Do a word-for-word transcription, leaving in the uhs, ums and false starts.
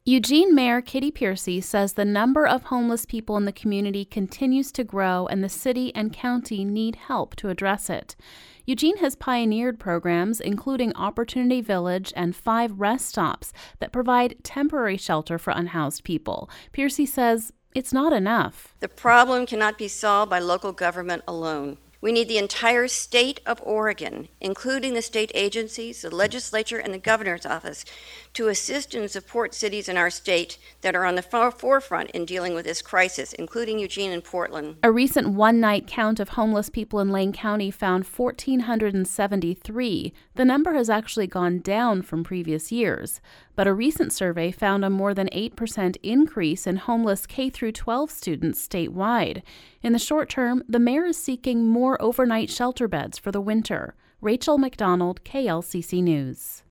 Eugene Mayor Kitty Piercy says the number of homeless people in the community continues to grow and the city and county need help to address it. Eugene has pioneered programs including Opportunity Village and five rest stops that provide temporary shelter for unhoused people. Piercy says it's not enough. The problem cannot be solved by local government alone. We need the entire state of Oregon, including the state agencies, the legislature, and the governor's office, to assist and support cities in our state that are on the far forefront in dealing with this crisis, including Eugene and Portland. A recent one-night count of homeless people in Lane County found one thousand four hundred seventy-three. The number has actually gone down from previous years, but a recent survey found a more than eight percent increase in homeless K through twelve students statewide. In the short term, the mayor is seeking more overnight shelter beds for the winter. Rachel McDonald, K L C C News.